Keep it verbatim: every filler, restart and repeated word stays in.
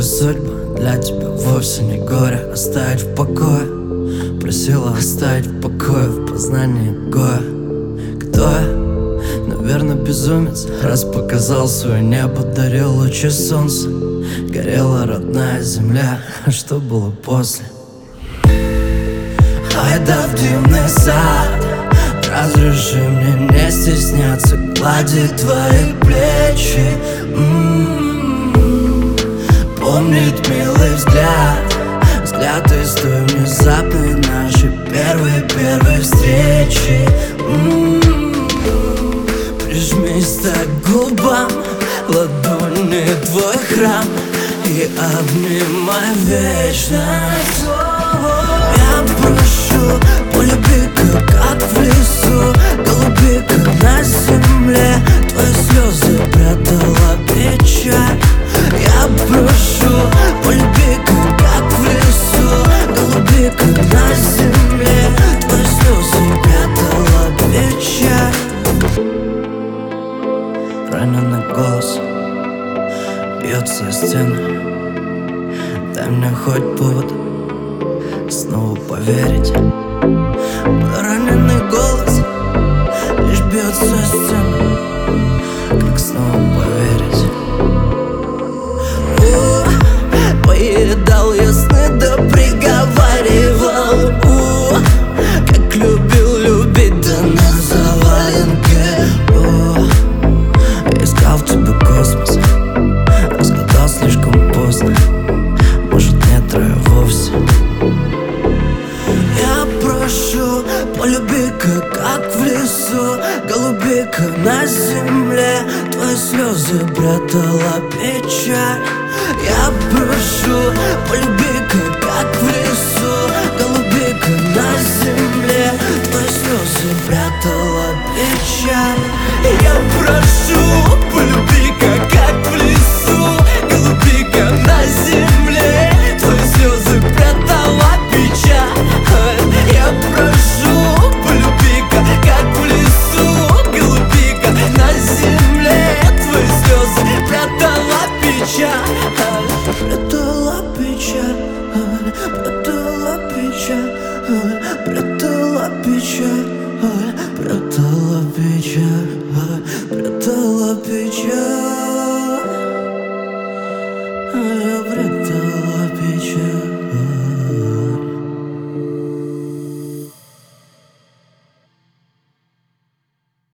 Твоя судьба для тебя вовсе не горе. Оставить в покое, просила оставить в покое, в познании Гоя. Кто я? Наверное, безумец, раз показал свое небо, дарил лучи солнца. Горела родная земля, а что было после? Айда в дивный сад, разреши мне не стесняться гладить твои плечи. М-м-м. Помнить милый взгляд, взгляд из той внезапной нашей первой-первой встречи. М-м-м. Прижмись так к губам, ладони твой храм, и обнимай вечно. Я прошу, полюби, как в лесу, голуби, как на земле. Твои слезы прятала печаль. Я прошу, полюби, как в лесу, голуби, как на земле. Твои слезы прятала печаль. Раненый голос бьется о стену. Дай мне хоть повод снова поверить. Раненый голос лишь бьется о стену. Как снова поверить? О, поедал я сны, да приговаривал. О, как любил любить, да на заваленке. О, искал в тебе космос, разгадал слишком поздно. Может, нет рая вовсе. Я прошу, полюби-ка, как в лесу, голуби-ка на земле. Твои слезы прятала печаль. Я прошу, полюби-ка,